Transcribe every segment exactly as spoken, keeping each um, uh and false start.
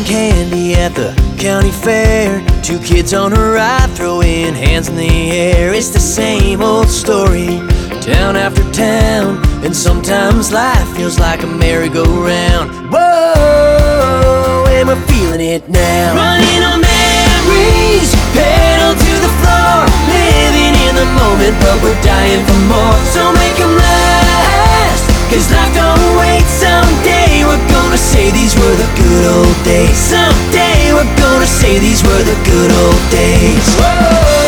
candy at the county fair. Two kids on a ride, throwing hands in the air. It's the same old story, town after town. And sometimes life feels like a merry-go-round. Whoa, and we're feeling it now. Running on memories, pedal to the floor. Living in the moment, but we're dying for more. So make them last, cause life don't wait. Someday we're gonna say these were the good old days. Someday we're gonna say these were the good old days. Whoa.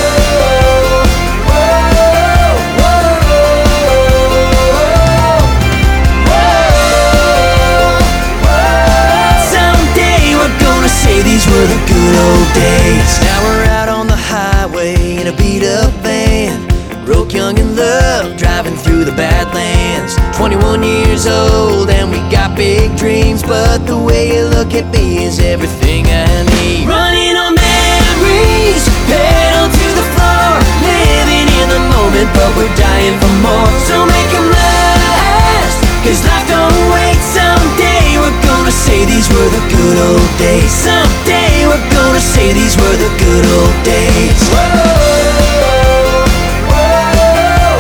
These were the good old days. Now we're out on the highway in a beat-up van, broke, young, in love, driving through the Badlands. Twenty-one years old and we got big dreams, but the way you look at me is everything I need. Running on memories, pedal to the floor. Living in the moment, but we're dying for more. So make them last, cause life don't wait. Someday we're gonna say these were the good old days. Someday we're gonna say these were the good old days. Whoa, whoa,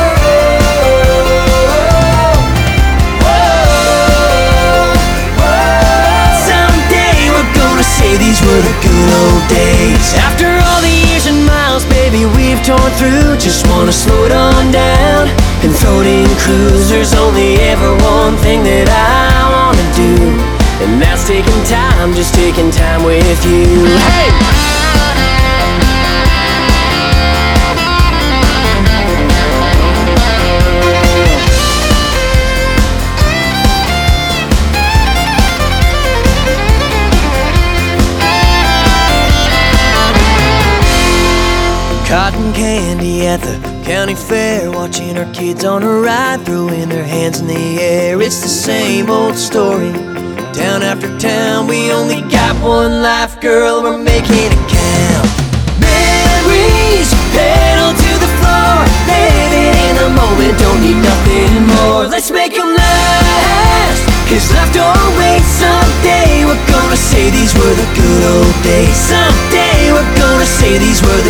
whoa, whoa, whoa. Someday we're gonna say these were the good old days. After all the years and miles, baby, we've torn through. Just wanna slow it on down and throw it in cruise. There's only ever one thing that I wanna do, and that's taking time, just taking time with you. Hey! Cotton candy at the county fair, watching our kids on a ride, throwing their hands in the air. It's the same old story, town after town. We only got one life, girl, we're making it count. Memories, pedal to the floor. Living in the moment, don't need nothing more. Let's make them last, cause life don't wait. Someday we're gonna say these were the good old days. Someday we're gonna say these were the